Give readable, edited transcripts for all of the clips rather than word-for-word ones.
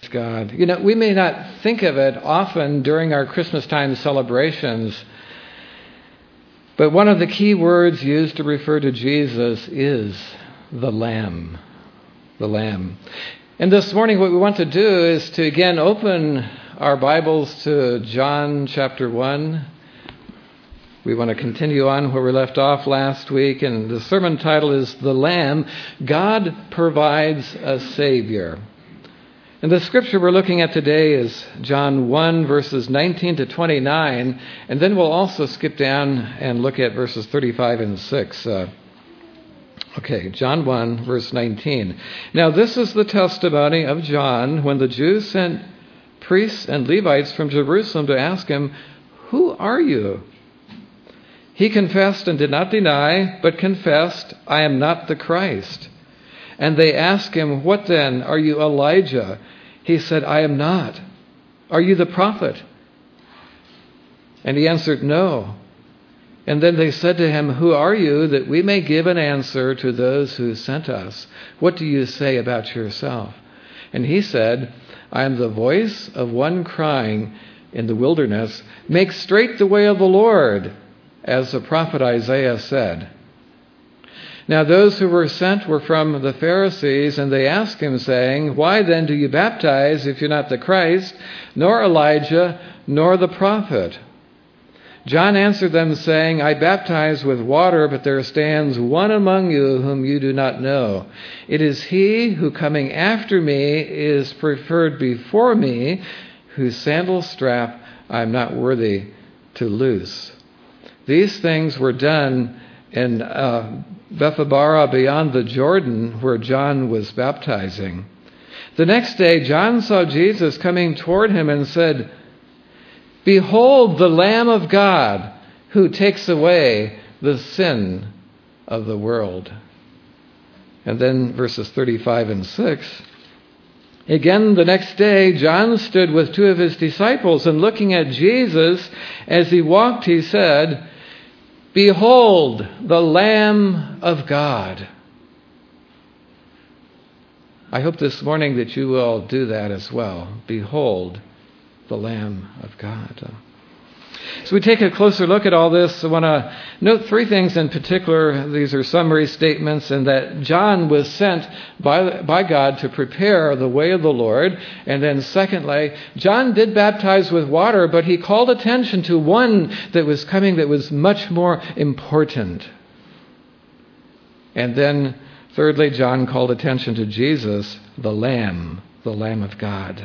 God. You know, we may not think of it often during our Christmas time celebrations, but one of the key words used to refer to Jesus is the Lamb. The Lamb. And this morning what we want to do is to again open our Bibles to John chapter 1. We want to continue on where we left off last week, and the sermon title is The Lamb. God Provides a Savior. And the scripture we're looking at today is John 1, verses 19 to 29, and then we'll also skip down and look at verses 35 and 6. John 1, verse 19. Now this is the testimony of John when the Jews sent priests and Levites from Jerusalem to ask him, "Who are you?" He confessed and did not deny, but confessed, "I am not the Christ." And they asked him, "What then? Are you Elijah?" He said, "I am not." "Are you the prophet?" And he answered, "No." And then they said to him, "Who are you, that we may give an answer to those who sent us? What do you say about yourself?" And he said, "I am the voice of one crying in the wilderness, 'Make straight the way of the Lord,' as the prophet Isaiah said." Now those who were sent were from the Pharisees, and they asked him, saying, "Why then do you baptize if you're not the Christ, nor Elijah, nor the prophet?" John answered them, saying, "I baptize with water, but there stands one among you whom you do not know. It is he who coming after me is preferred before me, whose sandal strap I am not worthy to loose." These things were done in Bethabara beyond the Jordan, where John was baptizing. The next day, John saw Jesus coming toward him and said, "Behold the Lamb of God, who takes away the sin of the world." And then verses 35 and 6. Again, the next day, John stood with two of his disciples, and looking at Jesus as he walked, he said, "Behold the Lamb of God." I hope this morning that you will do that as well. Behold the Lamb of God. So we take a closer look at all this. I want to note three things in particular. These are summary statements, and that John was sent by God to prepare the way of the Lord. And then secondly, John did baptize with water, but he called attention to one that was coming that was much more important. And then thirdly, John called attention to Jesus, the Lamb of God.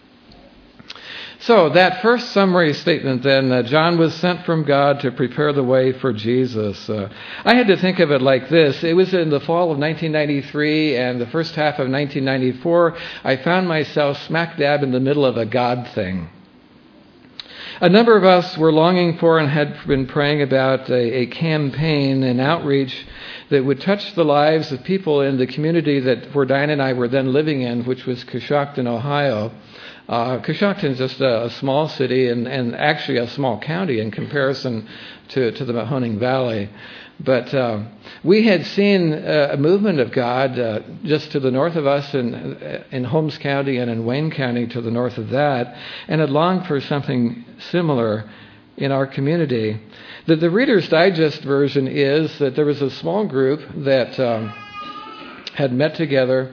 So that first summary statement then, John was sent from God to prepare the way for Jesus. I had to think of it like this. It was in the fall of 1993 and the first half of 1994, I found myself smack dab in the middle of a God thing. A number of us were longing for and had been praying about a campaign, an outreach that would touch the lives of people in the community that where Diane and I were then living in, which was Coshocton, Ohio. Coshocton is just a small city and actually a small county in comparison to the Mahoning Valley. But we had seen a movement of God just to the north of us in Holmes County and in Wayne County to the north of that, and had longed for something similar in our community. The Reader's Digest version is that there was a small group that had met together,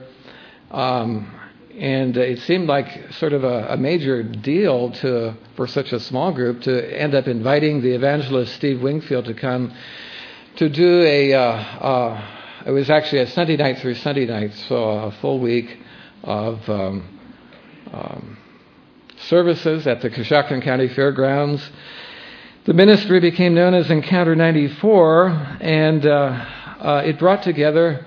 and it seemed like sort of a major deal for such a small group to end up inviting the evangelist Steve Wingfield to come to do it was actually a Sunday night through Sunday night, so a full week of services at the Coshocton County Fairgrounds. The ministry became known as Encounter 94, and it brought together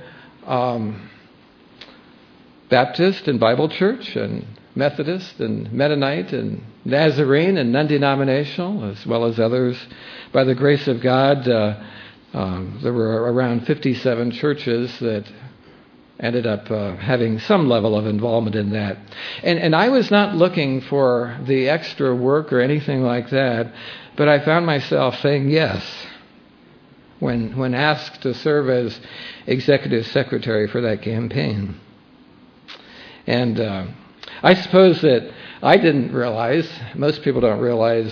Baptist and Bible Church and Methodist and Mennonite and Nazarene and non-denominational, as well as others. By the grace of God, there were around 57 churches that ended up having some level of involvement in that. And I was not looking for the extra work or anything like that, but I found myself saying yes when asked to serve as executive secretary for that campaign. And I suppose that I didn't realize, most people don't realize,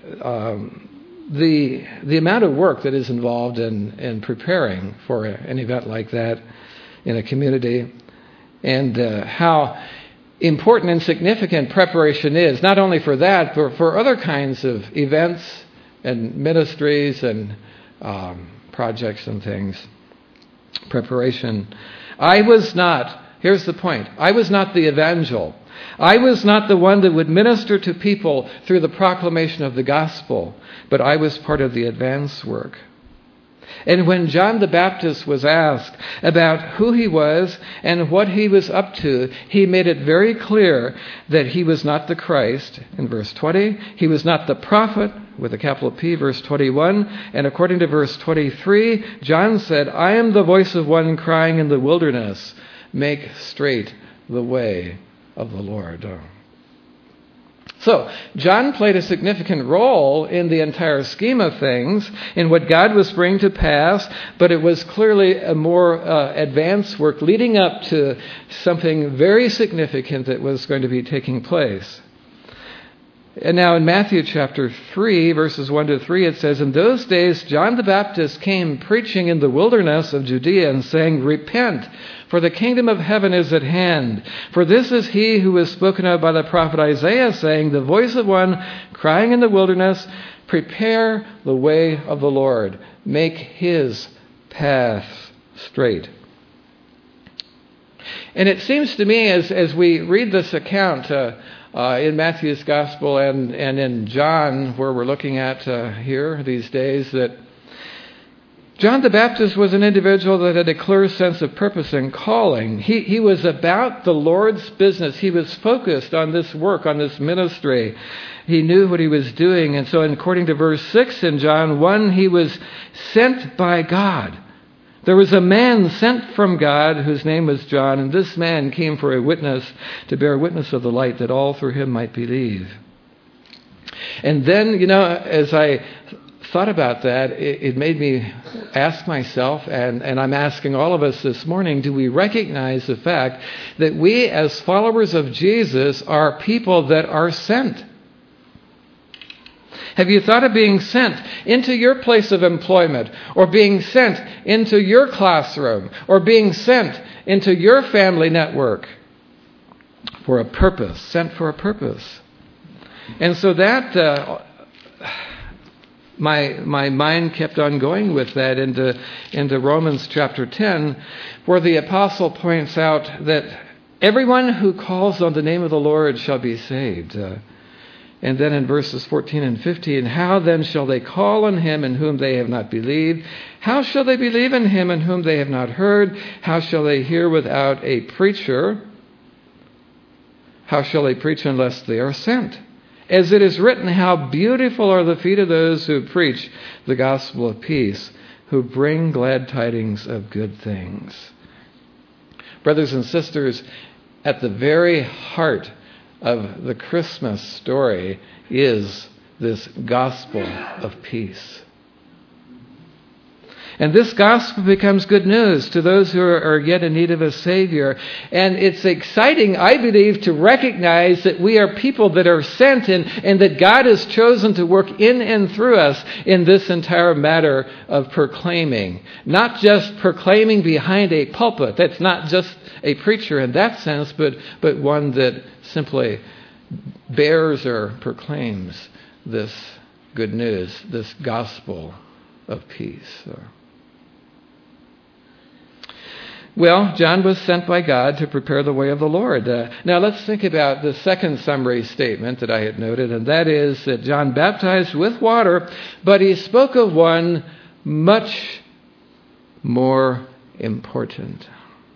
the amount of work that is involved in preparing for an event like that in a community, and how important and significant preparation is, not only for that, but for other kinds of events and ministries and projects and things. Preparation. Here's the point, I was not the evangel. I was not the one that would minister to people through the proclamation of the gospel, but I was part of the advance work. And when John the Baptist was asked about who he was and what he was up to, he made it very clear that he was not the Christ, in verse 20. He was not the prophet, with a capital P, verse 21. And according to verse 23, John said, I am the voice of one crying in the wilderness, make straight the way of the Lord. So, John played a significant role in the entire scheme of things, in what God was bringing to pass, but it was clearly a more advanced work leading up to something very significant that was going to be taking place. And now in Matthew chapter 3, verses 1 to 3, it says, In those days John the Baptist came preaching in the wilderness of Judea and saying, Repent, for the kingdom of heaven is at hand. For this is he who was spoken of by the prophet Isaiah, saying, The voice of one crying in the wilderness, Prepare the way of the Lord, make his path straight. And it seems to me as we read this account in Matthew's Gospel and in John, where we're looking at here these days, that John the Baptist was an individual that had a clear sense of purpose and calling. He was about the Lord's business. He was focused on this work, on this ministry. He knew what he was doing. And so according to verse 6 in John 1, he was sent by God. There was a man sent from God whose name was John, and this man came for a witness, to bear witness of the light, that all through him might believe. And then, as I thought about that, it made me ask myself, and I'm asking all of us this morning, do we recognize the fact that we as followers of Jesus are people that are sent? Have you thought of being sent into your place of employment, or being sent into your classroom, or being sent into your family network for a purpose, sent for a purpose? And so that, my mind kept on going with that into Romans chapter 10, where the apostle points out that everyone who calls on the name of the Lord shall be saved. And then in verses 14 and 15, How then shall they call on him in whom they have not believed? How shall they believe in him in whom they have not heard? How shall they hear without a preacher? How shall they preach unless they are sent? As it is written, How beautiful are the feet of those who preach the gospel of peace, who bring glad tidings of good things. Brothers and sisters, at the very heart of the Christmas story is this gospel of peace. And this gospel becomes good news to those who are yet in need of a Savior. And it's exciting, I believe, to recognize that we are people that are sent and that God has chosen to work in and through us in this entire matter of proclaiming. Not just proclaiming behind a pulpit. That's not just a preacher in that sense, but one that simply bears or proclaims this good news, this gospel of peace. Well, John was sent by God to prepare the way of the Lord. Now let's think about the second summary statement that I had noted, and that is that John baptized with water, but he spoke of one much more important.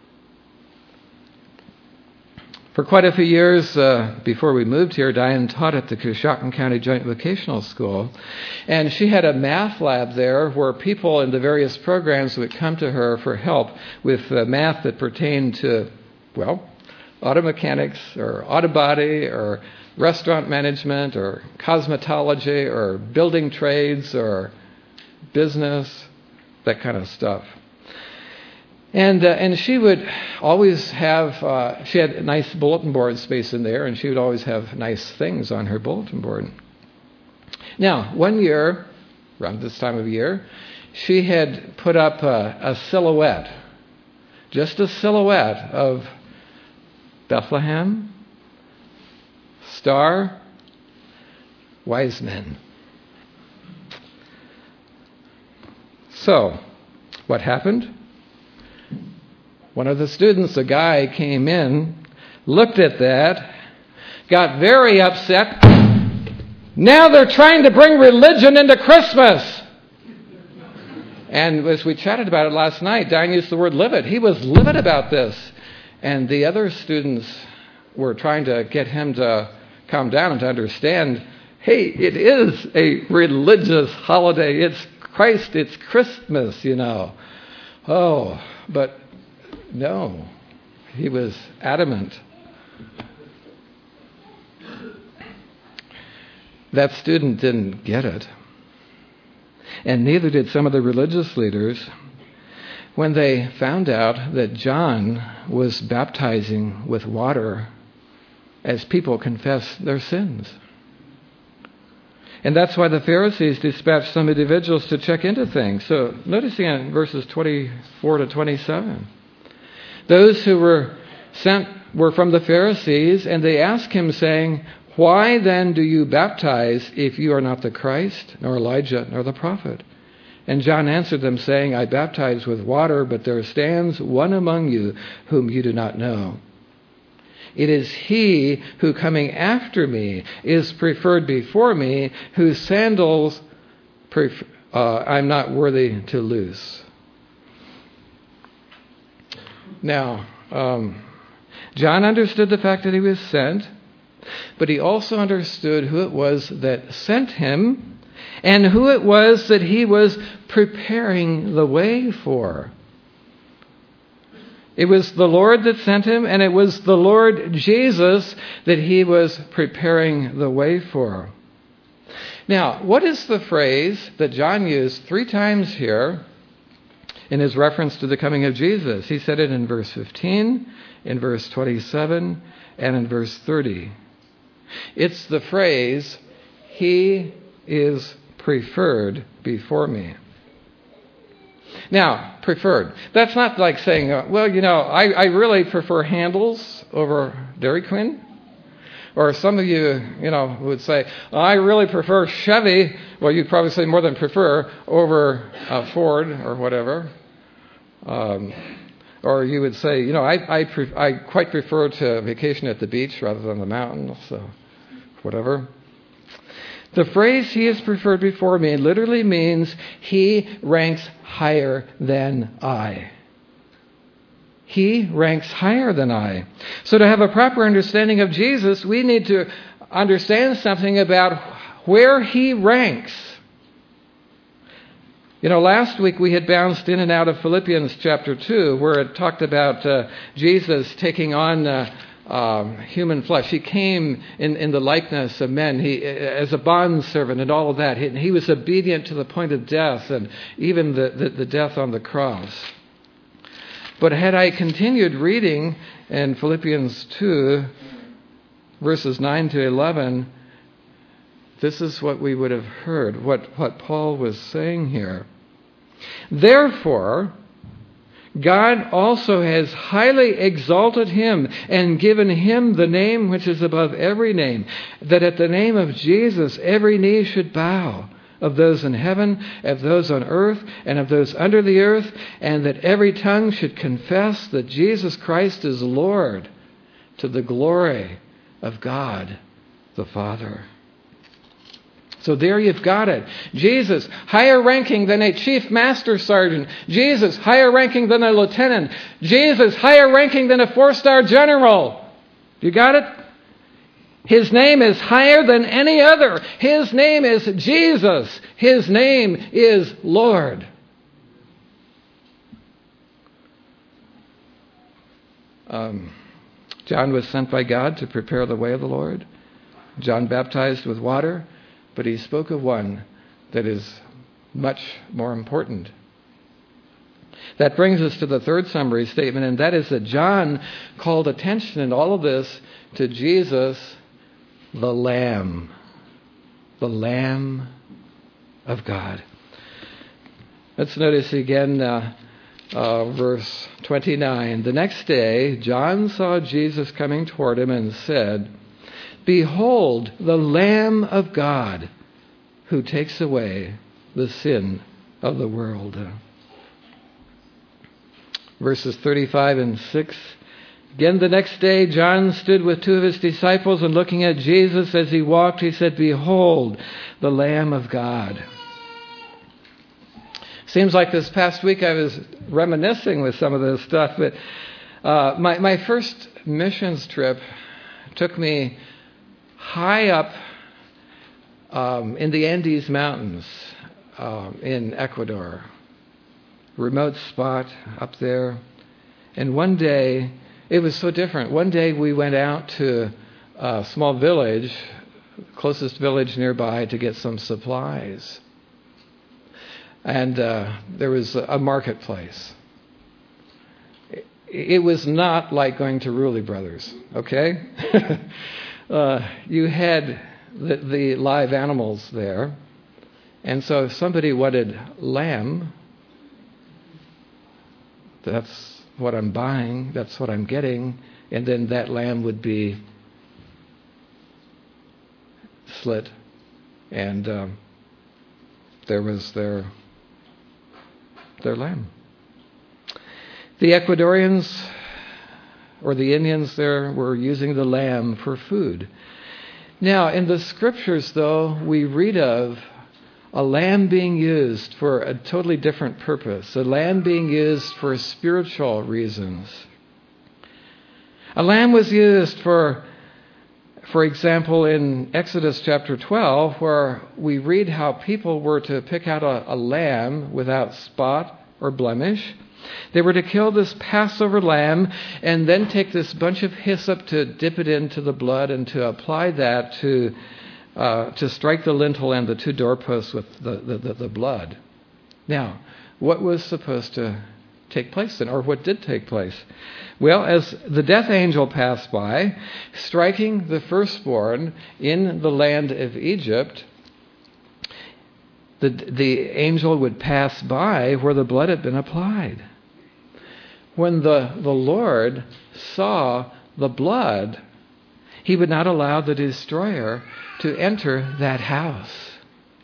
For quite a few years before we moved here, Diane taught at the Coshocton County Joint Vocational School. And she had a math lab there where people in the various programs would come to her for help with math that pertained to, auto mechanics or auto body or restaurant management or cosmetology or building trades or business, that kind of stuff. And she would always have, she had a nice bulletin board space in there, and she would always have nice things on her bulletin board. Now, one year, around this time of year, she had put up a silhouette, just a silhouette of Bethlehem, star, wise men. So, what happened? One of the students, a guy, came in, looked at that, got very upset. Now they're trying to bring religion into Christmas. And as we chatted about it last night, Diane used the word livid. He was livid about this. And the other students were trying to get him to calm down and to understand, hey, it is a religious holiday. It's Christ, it's Christmas, you know. Oh, but no, he was adamant. That student didn't get it. And neither did some of the religious leaders when they found out that John was baptizing with water as people confess their sins. And that's why the Pharisees dispatched some individuals to check into things. So noticing in verses 24 to 27, those who were sent were from the Pharisees, and they asked him, saying, "Why then do you baptize if you are not the Christ, nor Elijah, nor the prophet?" And John answered them, saying, "I baptize with water, but there stands one among you whom you do not know. It is he who coming after me is preferred before me, whose sandals I'm not worthy to loose." Now, John understood the fact that he was sent, but he also understood who it was that sent him and who it was that he was preparing the way for. It was the Lord that sent him, and it was the Lord Jesus that he was preparing the way for. Now, what is the phrase that John used 3 times here in his reference to the coming of Jesus? He said it in verse 15, in verse 27, and in verse 30. It's the phrase, "He is preferred before me." Now, preferred. That's not like saying, well, you know, I really prefer Handel's over Dairy Queen. Or some of you, you know, would say, I really prefer Chevy. Well, you'd probably say more than prefer over Ford or whatever. Or you would say, you know, I quite prefer to vacation at the beach rather than the mountains. So, whatever. The phrase, "he is preferred before me," literally means he ranks higher than I. He ranks higher than I. So to have a proper understanding of Jesus, we need to understand something about where he ranks. You know, last week we had bounced in and out of Philippians chapter 2, where it talked about Jesus taking on human flesh. He came in the likeness of men, as a bondservant and all of that. He was obedient to the point of death, and even the death on the cross. But had I continued reading in Philippians 2, verses 9 to 11, this is what we would have heard, what Paul was saying here. "Therefore, God also has highly exalted him and given him the name which is above every name, that at the name of Jesus every knee should bow, of those in heaven, of those on earth, and of those under the earth, and that every tongue should confess that Jesus Christ is Lord, to the glory of God the Father." So there you've got it. Jesus, higher ranking than a chief master sergeant. Jesus, higher ranking than a lieutenant. Jesus, higher ranking than a 4-star general. You got it? His name is higher than any other. His name is Jesus. His name is Lord. John was sent by God to prepare the way of the Lord. John baptized with water. But he spoke of one that is much more important. That brings us to the third summary statement, and that is that John called attention in all of this to Jesus, the Lamb of God. Let's notice again verse 29. The next day, John saw Jesus coming toward him and said, "Behold, the Lamb of God, who takes away the sin of the world." Verses 35 and 6. Again, the next day, John stood with two of his disciples, and looking at Jesus as he walked, he said, "Behold, the Lamb of God." Seems like this past week I was reminiscing with some of this stuff, but my first missions trip took me high up in the Andes Mountains in Ecuador. Remote spot up there. And one day, it was so different. One day we went out to a small village, closest village nearby, to get some supplies. And there was a marketplace. It was not like going to Rulli Brothers, okay? You had the live animals there. And so if somebody wanted lamb, that's what I'm buying, that's what I'm getting, and then that lamb would be slit, and there was their lamb. The Ecuadorians, or the Indians there, were using the lamb for food. Now, in the scriptures, though, we read of a lamb being used for a totally different purpose, a lamb being used for spiritual reasons. A lamb was used for example, in Exodus chapter 12, where we read how people were to pick out a lamb without spot or blemish. They were to kill this Passover lamb and then take this bunch of hyssop to dip it into the blood and to apply that to strike the lintel and the two doorposts with the blood. Now, what was supposed to take place then, or what did take place? Well, as the death angel passed by, striking the firstborn in the land of Egypt, the angel would pass by where the blood had been applied. When the Lord saw the blood, he would not allow the destroyer to enter that house.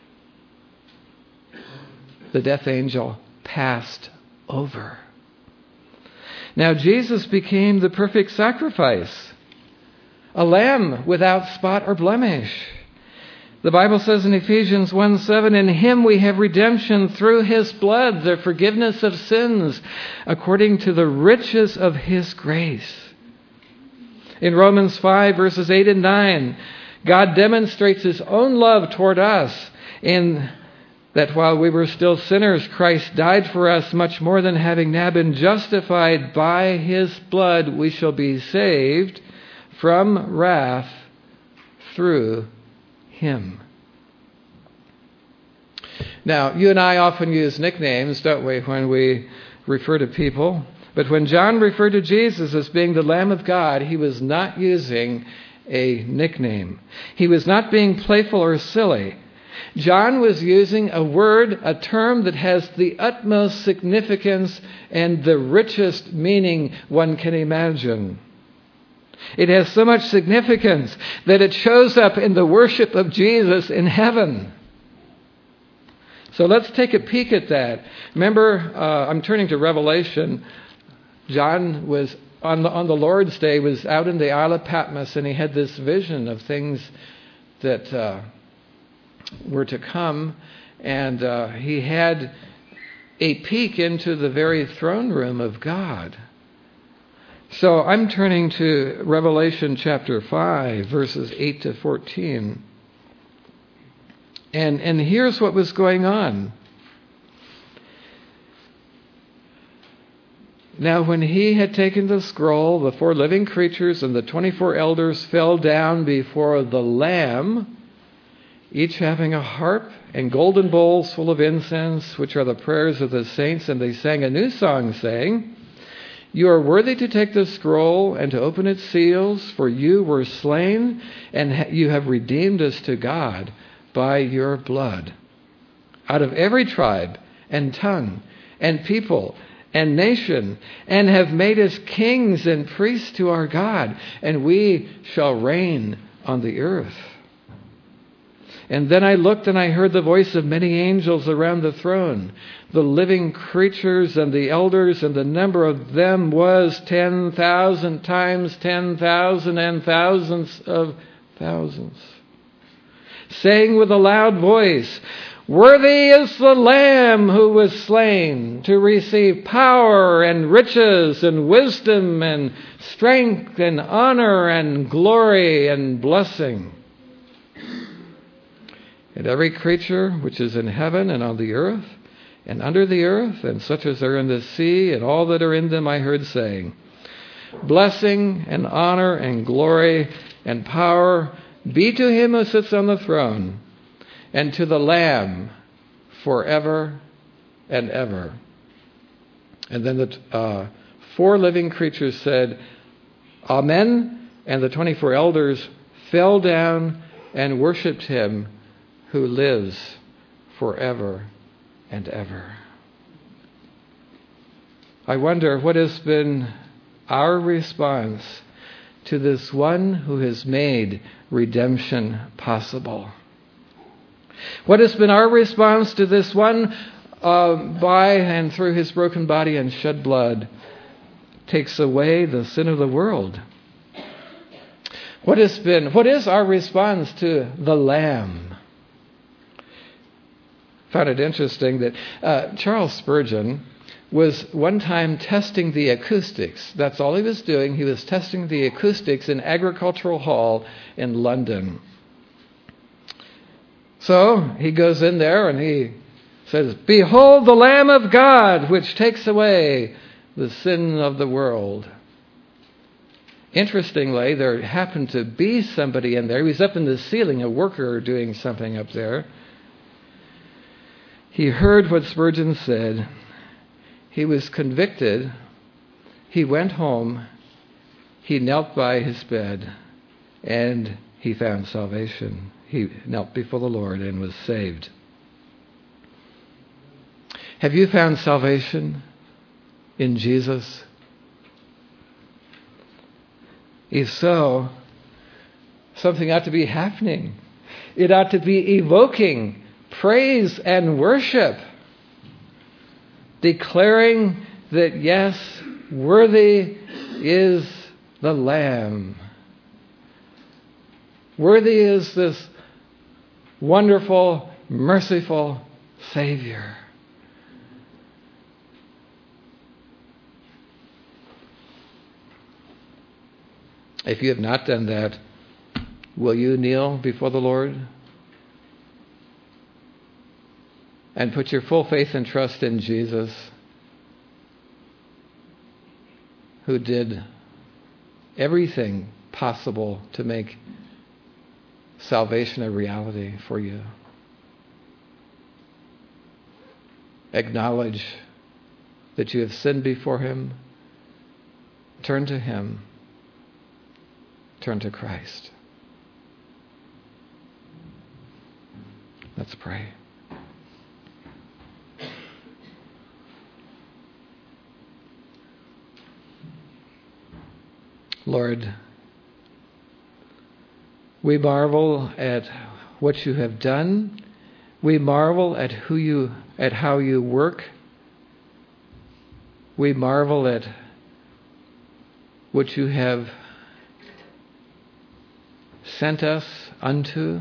The death angel passed over. Now Jesus became the perfect sacrifice, a lamb without spot or blemish. The Bible says in Ephesians 1:7, "In him we have redemption through his blood, the forgiveness of sins, according to the riches of his grace." In Romans 5, verses 8 and 9, God demonstrates his own love toward us in that while we were still sinners, Christ died for us. Much more than having now been justified by his blood, we shall be saved from wrath through him. Now, you and I often use nicknames, don't we, when we refer to people? But when John referred to Jesus as being the Lamb of God, he was not using a nickname. He was not being playful or silly. John was using a word, a term that has the utmost significance and the richest meaning one can imagine. It has so much significance that it shows up in the worship of Jesus in heaven. So let's take a peek at that. Remember, I'm turning to Revelation. John was on the Lord's Day, was out in the Isle of Patmos, and he had this vision of things that were to come, and he had a peek into the very throne room of God. So I'm turning to Revelation chapter 5, verses 8 to 14. And here's what was going on. Now when he had taken the scroll, the 4 living creatures and the 24 elders fell down before the Lamb, each having a harp and golden bowls full of incense, which are the prayers of the saints. And they sang a new song, saying, "You are worthy to take the scroll and to open its seals, for you were slain, and you have redeemed us to God by your blood, out of every tribe and tongue and people and nation, and have made us kings and priests to our God, and we shall reign on the earth." And then I looked, and I heard the voice of many angels around the throne, the living creatures and the elders, and the number of them was 10,000 times 10,000 and thousands of thousands, saying with a loud voice, "Worthy is the Lamb who was slain to receive power and riches and wisdom and strength and honor and glory and blessing." And every creature which is in heaven and on the earth and under the earth, and such as are in the sea, and all that are in them, I heard saying, "Blessing and honor and glory and power be to him who sits on the throne, and to the Lamb forever and ever." And then the 4 living creatures said, "Amen." And the 24 elders fell down and worshipped him who lives forever and ever. I wonder what has been our response to this one who has made redemption possible. What has been our response to this one by and through his broken body and shed blood takes away the sin of the world? What is our response to the Lamb? Found it interesting that Charles Spurgeon was one time testing the acoustics. That's all he was doing. He was testing the acoustics in Agricultural Hall in London. So he goes in there and he says, "Behold the Lamb of God, which takes away the sin of the world." Interestingly, there happened to be somebody in there. He was up in the ceiling, a worker doing something up there. He heard what Spurgeon said. He was convicted. He went home. He knelt by his bed, and he found salvation. He knelt before the Lord and was saved. Have you found salvation in Jesus? If so, something ought to be happening. It ought to be evoking praise and worship, declaring that, yes, worthy is the Lamb. Worthy is this wonderful, merciful Savior. If you have not done that, will you kneel before the Lord and put your full faith and trust in Jesus, who did everything possible to make salvation a reality for you? Acknowledge that you have sinned before him. Turn to him. Turn to Christ. Let's pray. Lord, we marvel at what you have done. We marvel at how you work. We marvel at what you have sent us unto.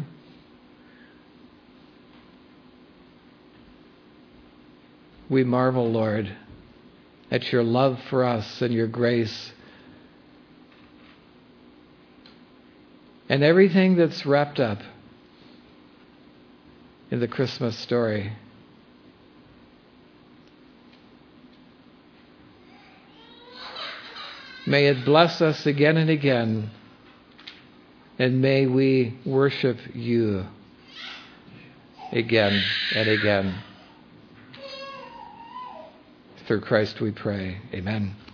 We marvel, Lord, at your love for us and your grace and everything that's wrapped up in the Christmas story. May it bless us again and again, and may we worship you again and again. Through Christ we pray. Amen.